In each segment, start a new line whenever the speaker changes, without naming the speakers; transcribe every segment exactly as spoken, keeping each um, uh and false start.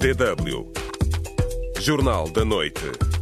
D W Jornal da Noite.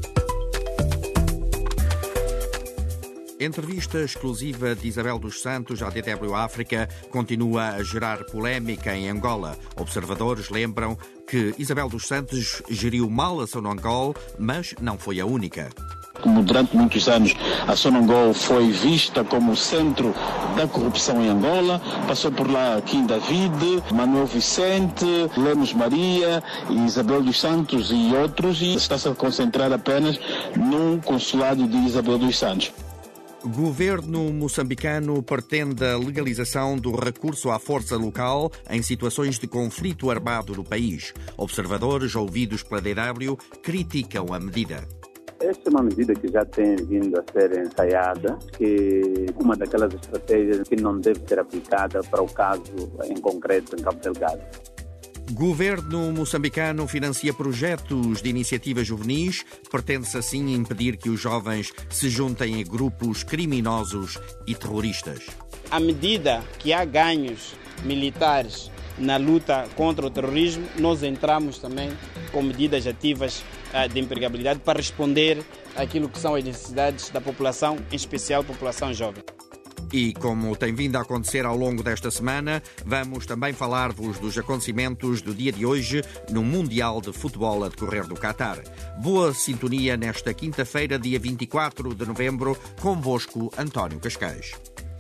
Entrevista exclusiva de Isabel dos Santos à D W África continua a gerar polémica em Angola. Observadores lembram que Isabel dos Santos geriu mal a Sonangol, mas não foi a única.
Como durante muitos anos a Sonangol foi vista como o centro da corrupção em Angola, passou por lá Kim David, Manuel Vicente, Lemos Maria, Isabel dos Santos e outros, e está-se a concentrar apenas no consulado de Isabel dos Santos.
O governo moçambicano pretende a legalização do recurso à força local em situações de conflito armado no país. Observadores ouvidos pela D W criticam a medida.
Esta é uma medida que já tem vindo a ser ensaiada, que uma daquelas estratégias que não deve ser aplicada para o caso em concreto em Cabo Delgado.
Governo moçambicano financia projetos de iniciativas juvenis. Pretende-se assim impedir que os jovens se juntem a grupos criminosos e terroristas.
À medida que há ganhos militares na luta contra o terrorismo, nós entramos também com medidas ativas de empregabilidade para responder àquilo que são as necessidades da população, em especial a população jovem.
E como tem vindo a acontecer ao longo desta semana, vamos também falar-vos dos acontecimentos do dia de hoje no Mundial de Futebol a decorrer do Qatar. Boa sintonia nesta quinta-feira, dia vinte e quatro de novembro, convosco António Cascais.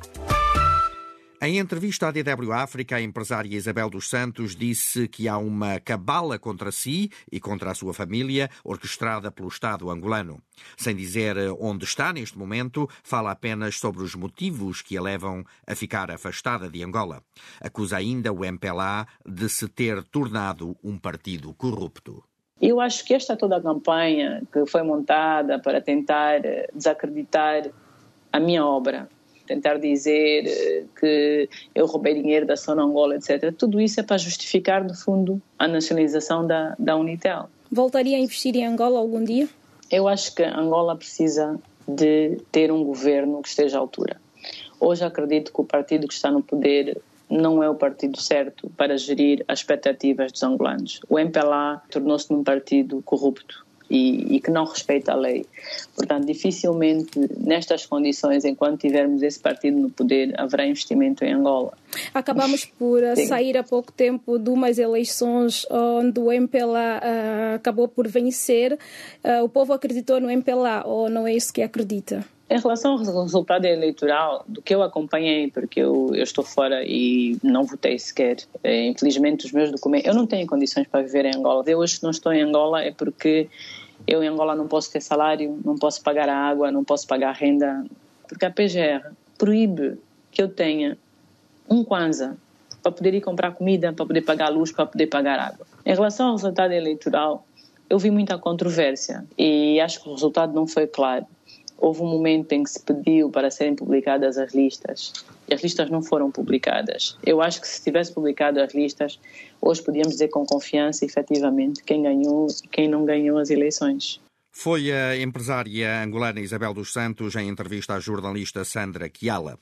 Em entrevista à D W África, a empresária Isabel dos Santos disse que há uma cabala contra si e contra a sua família, orquestrada pelo Estado angolano. Sem dizer onde está neste momento, fala apenas sobre os motivos que a levam a ficar afastada de Angola. Acusa ainda o M P L A de se ter tornado um partido corrupto.
Eu acho que esta toda a campanha que foi montada para tentar desacreditar a minha obra, tentar dizer que eu roubei dinheiro da Sonangol, etcétera. Tudo isso é para justificar, no fundo, a nacionalização da, da Unitel.
Voltaria a investir em Angola algum dia?
Eu acho que Angola precisa de ter um governo que esteja à altura. Hoje acredito que o partido que está no poder não é o partido certo para gerir as expectativas dos angolanos. O M P L A tornou-se num partido corrupto e, e que não respeita a lei. Portanto, dificilmente, nestas condições, enquanto tivermos esse partido no poder, haverá investimento em Angola.
Acabamos por
Sim.
sair há pouco tempo de umas eleições onde o M P L A uh, acabou por vencer. Uh, o povo acreditou no M P L A ou não é isso que acredita?
Em relação ao resultado eleitoral, do que eu acompanhei, porque eu, eu estou fora e não votei sequer, é, infelizmente os meus documentos, eu não tenho condições para viver em Angola. Eu hoje não estou em Angola é porque eu em Angola não posso ter salário, não posso pagar a água, não posso pagar a renda, porque a P G R proíbe que eu tenha um kwanza para poder ir comprar comida, para poder pagar a luz, para poder pagar a água. Em relação ao resultado eleitoral, eu vi muita controvérsia e acho que o resultado não foi claro. Houve um momento em que se pediu para serem publicadas as listas e as listas não foram publicadas. Eu acho que se tivesse publicado as listas, hoje podíamos dizer com confiança, efetivamente, quem ganhou e quem não ganhou as eleições.
Foi a empresária angolana Isabel dos Santos em entrevista à jornalista Sandra Chiala.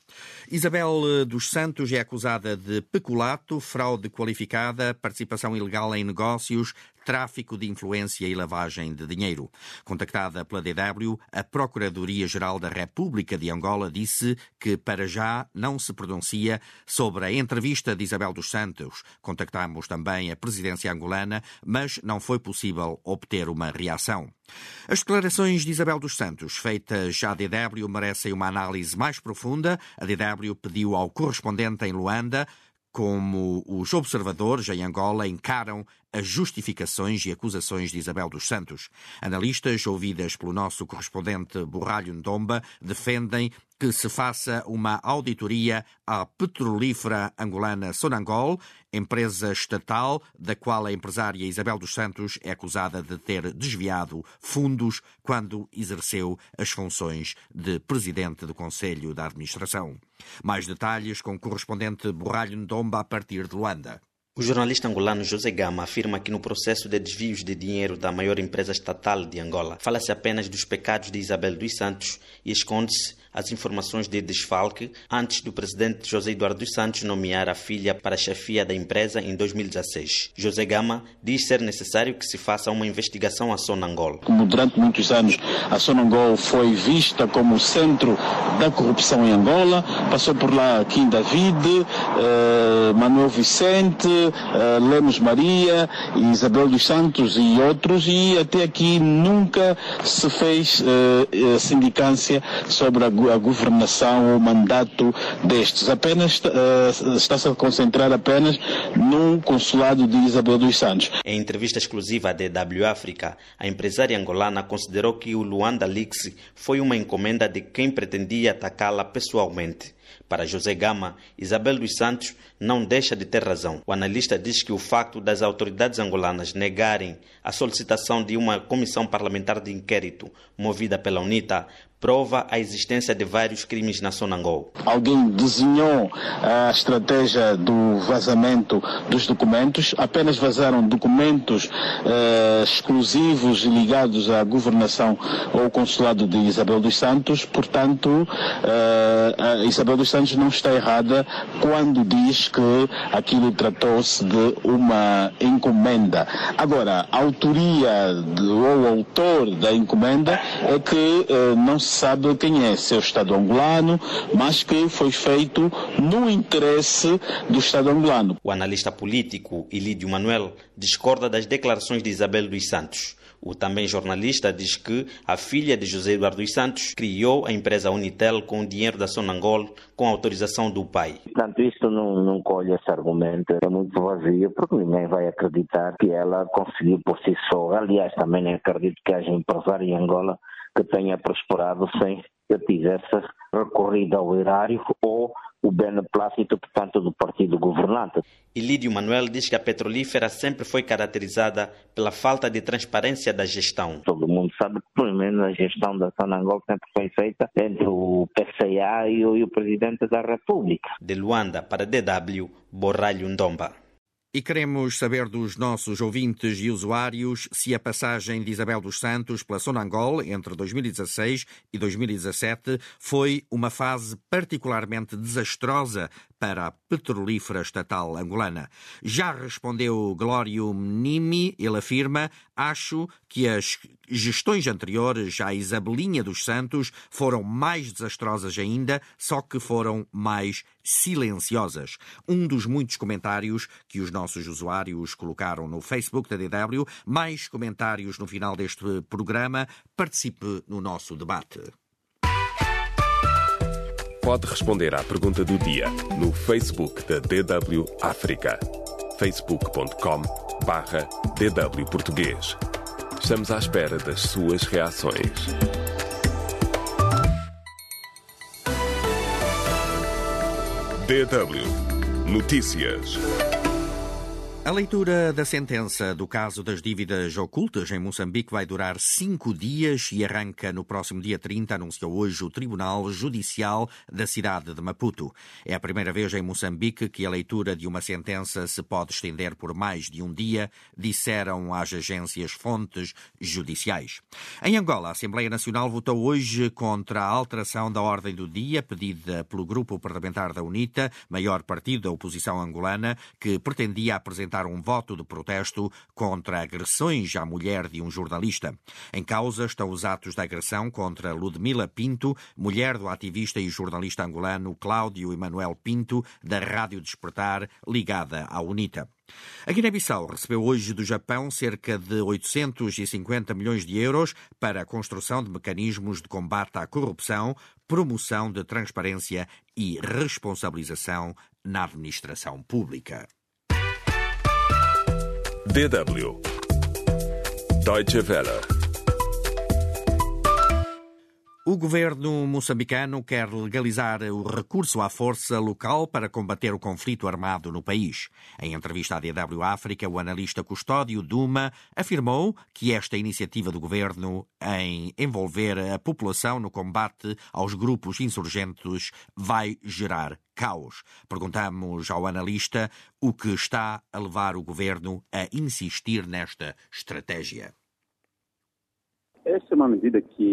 Isabel dos Santos é acusada de peculato, fraude qualificada, participação ilegal em negócios, tráfico de influência e lavagem de dinheiro. Contactada pela D W, a Procuradoria-Geral da República de Angola disse que, para já, não se pronuncia sobre a entrevista de Isabel dos Santos. Contactámos também a presidência angolana, mas não foi possível obter uma reação. As declarações de Isabel dos Santos, feitas à D W, merecem uma análise mais profunda. A D W pediu ao correspondente em Luanda como os observadores em Angola encaram as justificações e acusações de Isabel dos Santos. Analistas, ouvidas pelo nosso correspondente Borralho Ndomba, defendem que se faça uma auditoria à petrolífera angolana Sonangol, empresa estatal da qual a empresária Isabel dos Santos é acusada de ter desviado fundos quando exerceu as funções de presidente do Conselho da Administração. Mais detalhes com o correspondente Borralho Ndomba a partir de Luanda.
O jornalista angolano José Gama afirma que no processo de desvios de dinheiro da maior empresa estatal de Angola, fala-se apenas dos pecados de Isabel dos Santos e esconde-se as informações de desfalque antes do presidente José Eduardo dos Santos nomear a filha para a chefia da empresa em dois mil e dezesseis. José Gama diz ser necessário que se faça uma investigação à Sonangol.
Como durante muitos anos a Sonangol foi vista como o centro da corrupção em Angola, passou por lá Kim David, eh, Manuel Vicente, eh, Lemos Maria, Isabel dos Santos e outros, e até aqui nunca se fez eh, sindicância sobre a, a governação ou o mandato destes. Apenas eh, está-se a concentrar apenas num consulado de Isabel dos Santos.
Em entrevista exclusiva à D W África, a empresária angolana considerou que o Luanda Leaks foi uma encomenda de quem pretendia atacá-la pessoalmente. Para José Gama, Isabel dos Santos não deixa de ter razão. O analista diz que o facto das autoridades angolanas negarem a solicitação de uma comissão parlamentar de inquérito movida pela UNITA prova a existência de vários crimes na Sonangol.
Alguém desenhou a estratégia do vazamento dos documentos, apenas vazaram documentos eh, exclusivos ligados à governação ou consulado de Isabel dos Santos, portanto, eh, a Isabel dos Santos não está errada quando diz que aquilo tratou-se de uma encomenda. Agora, a autoria de, ou o autor da encomenda é que eh, não se sabe quem é, se é o Estado angolano, mas que foi feito no interesse do Estado angolano.
O analista político Ilídio Manuel discorda das declarações de Isabel dos Santos. O também jornalista diz que a filha de José Eduardo dos Santos criou a empresa Unitel com o dinheiro da Sonangol com a autorização do pai.
Portanto, isto não, não colhe esse argumento, é muito vazio, porque ninguém vai acreditar que ela conseguiu por si só. Aliás, também nem acredito que haja empresário em Angola que tenha prosperado sem que tivesse recorrido ao erário ou o beneplácito, portanto, do partido governante.
Ilídio Manuel diz que a petrolífera sempre foi caracterizada pela falta de transparência da gestão.
Todo mundo sabe que, pelo menos, a gestão da Sonangol sempre foi feita entre o P C A e o, e o Presidente da República.
De Luanda para D W, Borralho Ndomba.
E queremos saber dos nossos ouvintes e usuários se a passagem de Isabel dos Santos pela Sonangol entre dois mil e dezasseis e dois mil e dezassete foi uma fase particularmente desastrosa para a petrolífera estatal angolana. Já respondeu Glório Menimi, ele afirma: acho que as gestões anteriores à Isabelinha dos Santos foram mais desastrosas ainda, só que foram mais silenciosas. Um dos muitos comentários que os nossos usuários colocaram no Facebook da D W. Mais comentários no final deste programa. Participe no nosso debate.
Pode responder à pergunta do dia no Facebook da D W África. facebook ponto com barra D W Português. Estamos à espera das suas reações. D W Notícias.
A leitura da sentença do caso das dívidas ocultas em Moçambique vai durar cinco dias e arranca no próximo dia trinta, anunciou hoje o Tribunal Judicial da cidade de Maputo. É a primeira vez em Moçambique que a leitura de uma sentença se pode estender por mais de um dia, disseram as agências fontes judiciais. Em Angola, a Assembleia Nacional votou hoje contra a alteração da ordem do dia pedida pelo grupo parlamentar da UNITA, maior partido da oposição angolana, que pretendia apresentar um voto de protesto contra agressões à mulher de um jornalista. Em causa estão os atos de agressão contra Ludmila Pinto, mulher do ativista e jornalista angolano Cláudio Emanuel Pinto, da Rádio Despertar, ligada à UNITA. A Guiné-Bissau recebeu hoje do Japão cerca de oitocentos e cinquenta milhões de euros para a construção de mecanismos de combate à corrupção, promoção de transparência e responsabilização na administração pública.
D W Deutsche Welle.
O governo moçambicano quer legalizar o recurso à força local para combater o conflito armado no país. Em entrevista à D W África, o analista Custódio Duma afirmou que esta iniciativa do governo em envolver a população no combate aos grupos insurgentes vai gerar caos. Perguntamos ao analista o que está a levar o governo a insistir nesta estratégia.
Esta é uma medida que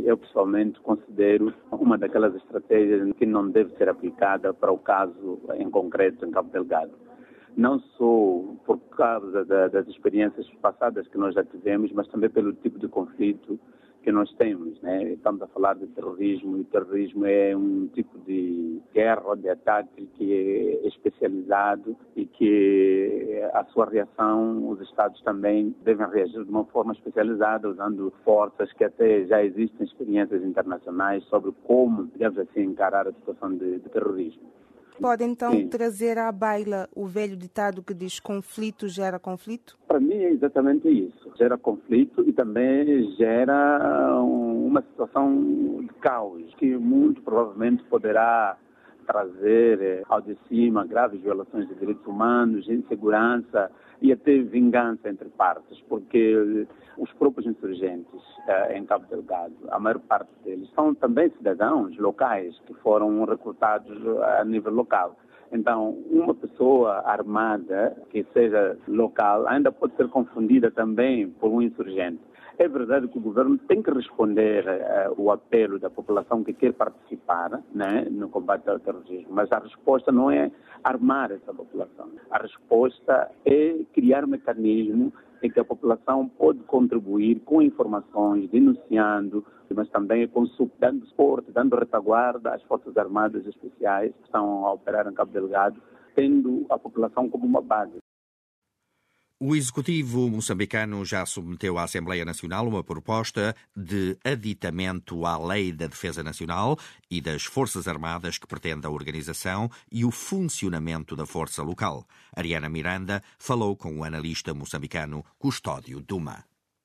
eu pessoalmente considero uma daquelas estratégias que não deve ser aplicada para o caso em concreto em Cabo Delgado. Não só por causa da, das experiências passadas que nós já tivemos, mas também pelo tipo de conflito que nós temos, né? Estamos a falar de terrorismo, e o terrorismo é um tipo de guerra ou de ataque que é especializado e que a sua reação, os Estados também devem reagir de uma forma especializada, usando forças que até já existem experiências internacionais sobre como deve assim encarar a situação de, de terrorismo.
Pode então
Sim.
trazer à baila o velho ditado que diz conflito gera conflito?
Para mim é exatamente isso. Gera conflito e também gera uma situação de caos que muito provavelmente poderá trazer ao de cima graves violações de direitos humanos, insegurança e até vingança entre partes, porque os próprios insurgentes eh, em Cabo Delgado, a maior parte deles são também cidadãos locais que foram recrutados a nível local. Então, uma pessoa armada que seja local ainda pode ser confundida também por um insurgente. É verdade que o governo tem que responder uh, o apelo da população que quer participar, né, no combate ao terrorismo, mas a resposta não é armar essa população. A resposta é criar um mecanismo em que a população pode contribuir com informações, denunciando, mas também com, dando suporte, dando retaguarda às Forças Armadas Especiais que estão a operar em Cabo Delgado, tendo a população como uma base.
O Executivo moçambicano já submeteu à Assembleia Nacional uma proposta de aditamento à Lei da Defesa Nacional e das Forças Armadas que pretende a organização e o funcionamento da força local. Ariana Miranda falou com o analista moçambicano Custódio Duma.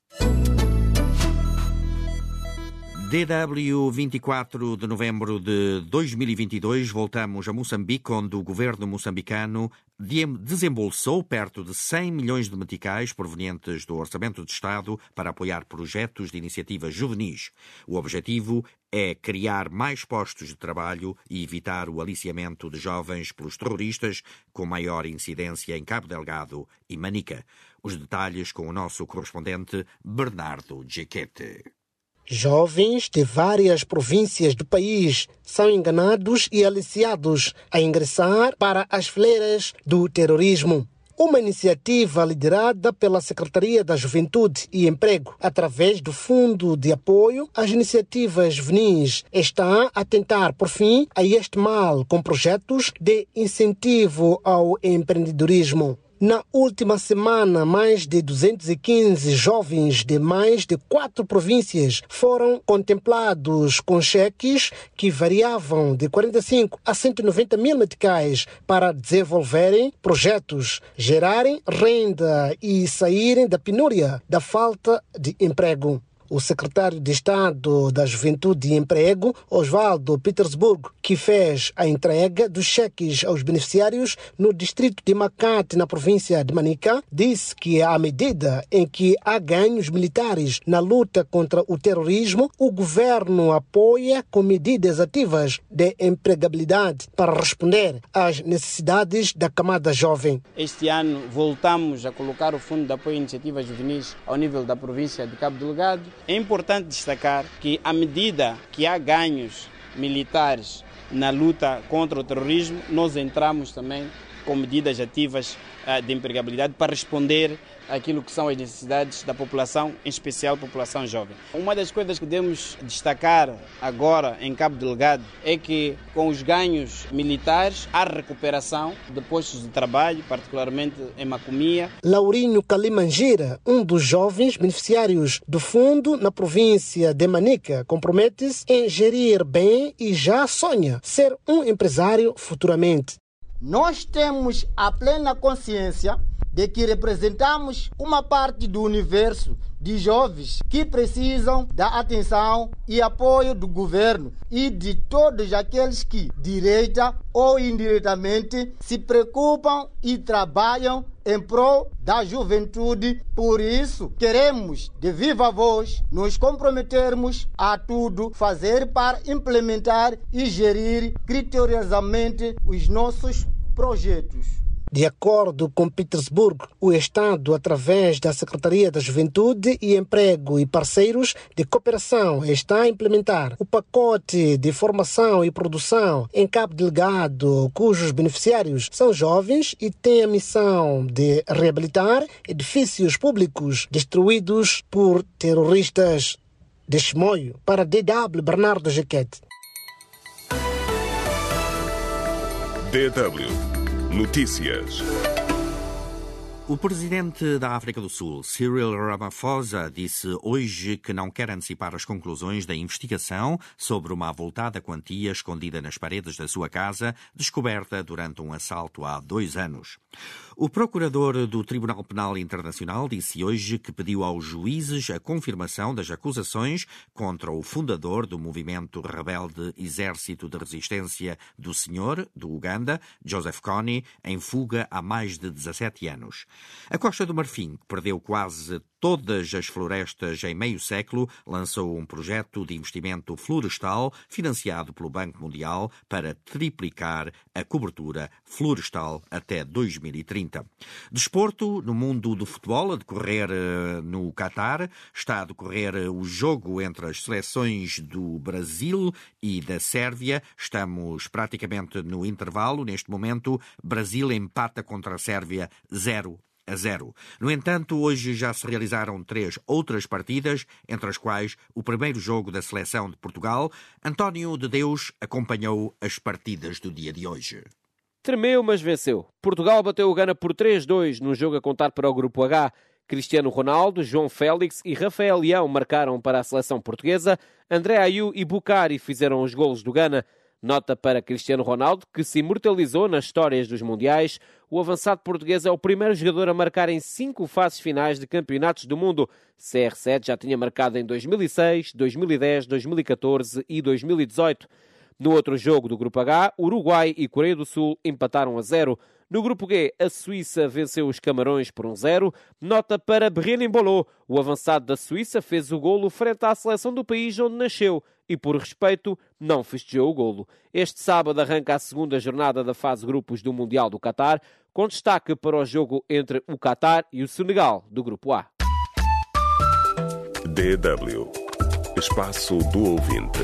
D W vinte e quatro de novembro de dois mil e vinte e dois, voltamos a Moçambique, onde o governo moçambicano desembolsou perto de cem milhões de meticais provenientes do Orçamento de Estado para apoiar projetos de iniciativas juvenis. O objetivo é criar mais postos de trabalho e evitar o aliciamento de jovens pelos terroristas, com maior incidência em Cabo Delgado e Manica. Os detalhes com o nosso correspondente Bernardo Giquete.
Jovens de várias províncias do país são enganados e aliciados a ingressar para as fileiras do terrorismo. Uma iniciativa liderada pela Secretaria da Juventude e Emprego, através do Fundo de Apoio às Iniciativas Juvenis, está a tentar, por fim, a este mal com projetos de incentivo ao empreendedorismo. Na última semana, mais de duzentos e quinze jovens de mais de quatro províncias foram contemplados com cheques que variavam de quarenta e cinco a cento e noventa mil meticais para desenvolverem projetos, gerarem renda e saírem da penúria da falta de emprego. O secretário de Estado da Juventude e Emprego, Osvaldo Petersburg, que fez a entrega dos cheques aos beneficiários no distrito de Macate, na província de Manica, disse que à medida em que há ganhos militares na luta contra o terrorismo, o governo apoia com medidas ativas de empregabilidade para responder às necessidades da camada jovem.
Este ano voltamos a colocar o Fundo de Apoio a Iniciativas Juvenis ao nível da província de Cabo Delgado. É importante destacar que, à medida que há ganhos militares na luta contra o terrorismo, nós entramos também com medidas ativas de empregabilidade para responder àquilo que são as necessidades da população, em especial a população jovem. Uma das coisas que devemos destacar agora em Cabo Delgado é que, com os ganhos militares, há recuperação de postos de trabalho, particularmente em Macomia.
Laurinho Calimangira, um dos jovens beneficiários do fundo na província de Manica, compromete-se em gerir bem e já sonha ser um empresário futuramente.
Nós temos a plena consciência de que representamos uma parte do universo de jovens que precisam da atenção e apoio do governo e de todos aqueles que, direita ou indiretamente, se preocupam e trabalham em prol da juventude. Por isso, queremos, de viva voz, nos comprometermos a tudo fazer para implementar e gerir criteriosamente os nossos projetos.
De acordo com Petersburg, o Estado, através da Secretaria da Juventude e Emprego e parceiros de cooperação, está a implementar o pacote de formação e produção em Cabo Delgado, cujos beneficiários são jovens e têm a missão de reabilitar edifícios públicos destruídos por terroristas. De Chimoio, para D W, Bernardo Jaquete.
D W Notícias.
O presidente da África do Sul, Cyril Ramaphosa, disse hoje que não quer antecipar as conclusões da investigação sobre uma avultada quantia escondida nas paredes da sua casa, descoberta durante um assalto há dois anos. O procurador do Tribunal Penal Internacional disse hoje que pediu aos juízes a confirmação das acusações contra o fundador do movimento rebelde Exército de Resistência do Senhor, do Uganda, Joseph Kony, em fuga há mais de dezassete anos. A Costa do Marfim, que perdeu quase todas as florestas em meio século, lançou um projeto de investimento florestal financiado pelo Banco Mundial para triplicar a cobertura florestal até dois mil e trinta. Desporto, no mundo do futebol, a decorrer no Catar, está a decorrer o jogo entre as seleções do Brasil e da Sérvia. Estamos praticamente no intervalo. Neste momento, Brasil empata contra a Sérvia zero a zero. No entanto, hoje já se realizaram três outras partidas, entre as quais o primeiro jogo da seleção de Portugal. António de Deus acompanhou as partidas do dia de hoje.
Tremeu, mas venceu. Portugal bateu o Gana por três a dois num jogo a contar para o Grupo H. Cristiano Ronaldo, João Félix e Rafael Leão marcaram para a seleção portuguesa. André Ayew e Bucari fizeram os golos do Gana. Nota para Cristiano Ronaldo, que se imortalizou nas histórias dos mundiais. O avançado português é o primeiro jogador a marcar em cinco fases finais de campeonatos do mundo. C R sete já tinha marcado em dois mil e seis, dois mil e dez, dois mil e catorze e dois mil e dezoito. No outro jogo do Grupo H, Uruguai e Coreia do Sul empataram a zero. No Grupo G, a Suíça venceu os Camarões por um zero. Nota para Brélin Bolot. O avançado da Suíça fez o golo frente à seleção do país onde nasceu e, por respeito, não festejou o golo. Este sábado arranca a segunda jornada da fase grupos do Mundial do Catar, com destaque para o jogo entre o Catar e o Senegal, do Grupo A.
D W Espaço do Ouvinte.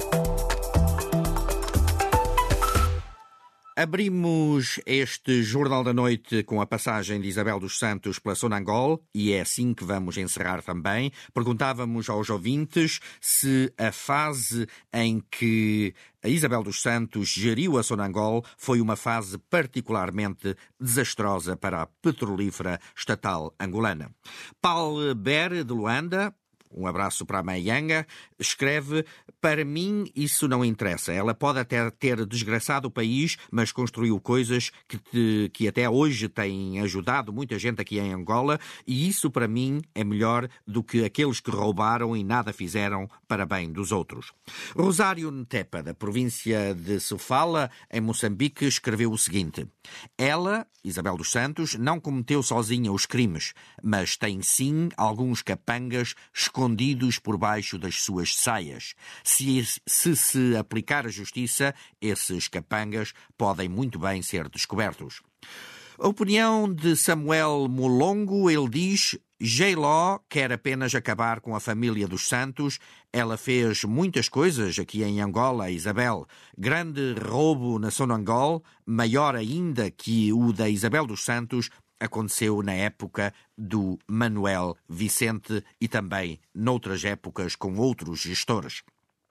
Abrimos este Jornal da Noite com a passagem de Isabel dos Santos pela Sonangol e é assim que vamos encerrar também. Perguntávamos aos ouvintes se a fase em que a Isabel dos Santos geriu a Sonangol foi uma fase particularmente desastrosa para a petrolífera estatal angolana. Paul Ber, de Luanda, um abraço para a Maianga, escreve: para mim isso não interessa. Ela pode até ter desgraçado o país, mas construiu coisas que, te, que até hoje têm ajudado muita gente aqui em Angola, e isso para mim é melhor do que aqueles que roubaram e nada fizeram para bem dos outros. Rosário Ntepa, da província de Sofala, em Moçambique, escreveu o seguinte: ela, Isabel dos Santos, não cometeu sozinha os crimes, mas tem sim alguns capangas escondidos por baixo das suas saias. Se, se se aplicar a justiça, esses capangas podem muito bem ser descobertos. A opinião de Samuel Molongo, ele diz: J-Lo quer apenas acabar com a família dos Santos. Ela fez muitas coisas aqui em Angola, Isabel. Grande roubo na Sonangol, maior ainda que o da Isabel dos Santos, aconteceu na época do Manuel Vicente e também noutras épocas com outros gestores.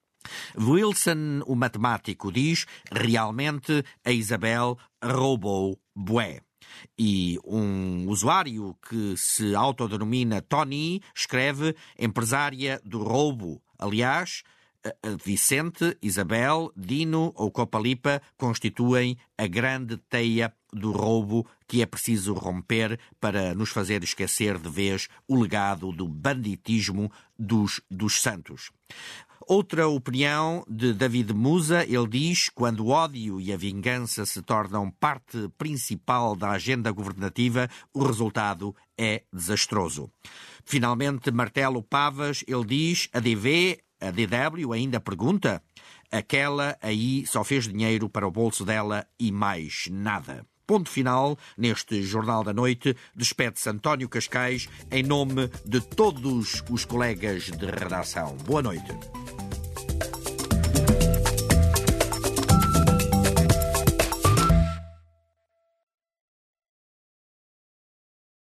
Wilson, o matemático, diz: realmente a Isabel roubou bué. E um usuário que se autodenomina Tony escreve: empresária do roubo. Aliás, Vicente, Isabel, Dino ou Copalipa constituem a grande teia do roubo que é preciso romper para nos fazer esquecer de vez o legado do banditismo dos, dos santos. Outra opinião de David Musa, ele diz: quando o ódio e a vingança se tornam parte principal da agenda governativa, o resultado é desastroso. Finalmente, Martelo Pavas, ele diz: a D V, a D W ainda pergunta, aquela aí só fez dinheiro para o bolso dela e mais nada. ponto final neste Jornal da Noite. Despede-se António Cascais em nome de todos os colegas de redação. Boa noite.